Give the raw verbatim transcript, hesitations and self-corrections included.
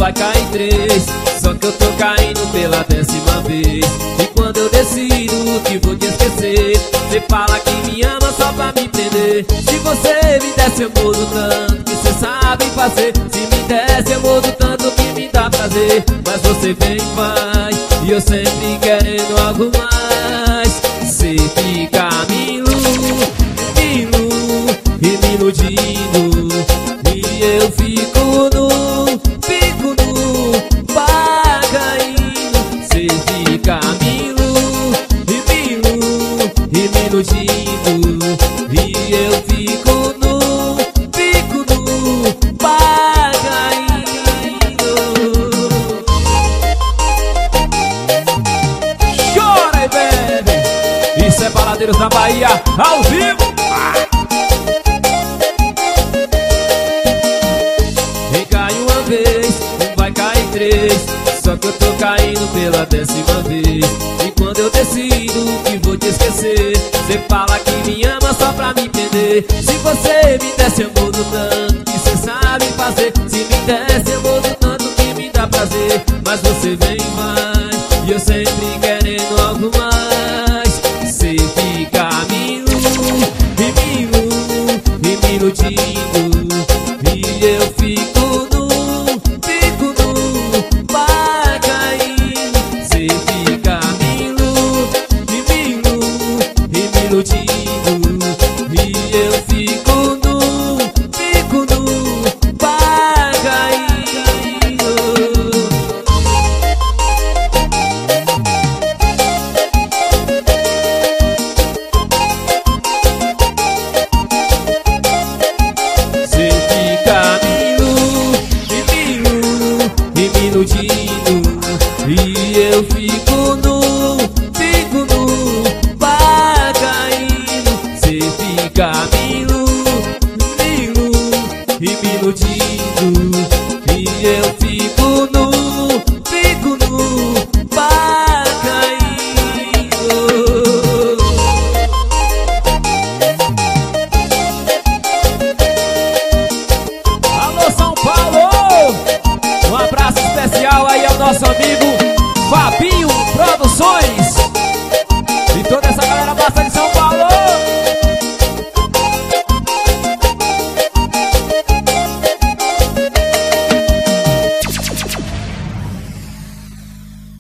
vai cair três. Só que eu tô caindo pela décima vez. E quando eu decido que vou te esquecer, você fala que me ama só pra me prender. Se você me desse amor do tanto que você sabe fazer, se me desse amor do tanto que me dá prazer. Mas você vem e vai, e eu sempre querendo algo mais. Você fica me iludindo, e me iludindo, e eu fico nu, fico nu, vai caindo. Você fica me iludindo, e me iludindo, e eu fico nu, fico nu, vai caindo. Chora aí, baby. Isso é Baladeiros da Bahia, ao vivo. Vem cair uma vez, não vai cair três. Só que eu tô caindo pela décima vez. E quando eu decido que vou te esquecer, você fala que me ama só pra me prender. Se você me desse amor do tanto que você sabe fazer, se me desse amor do tanto que me dá prazer. Mas você vem e vai, e eu sempre querendo algo mais. Você fica me iludindo, e me iludindo, e eu fico nu, fico nu, vai caindo. Você fica me iludindo, e me iludindo, e eu fico nu, fico nu, vai caindo. Você fica me iludindo, e me iludindo, e eu fico nu, fico nu, vai caindo. Você fica me iludindo, e me iludindo.